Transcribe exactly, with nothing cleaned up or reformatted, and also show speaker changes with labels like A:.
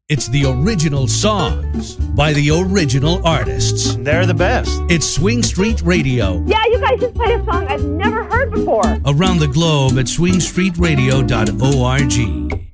A: It's the original songs by the original artists.
B: They're the best.
A: It's Swing Street Radio.
C: Yeah, you guys just played a song I've never heard before.
A: Around the globe at swing street radio dot org.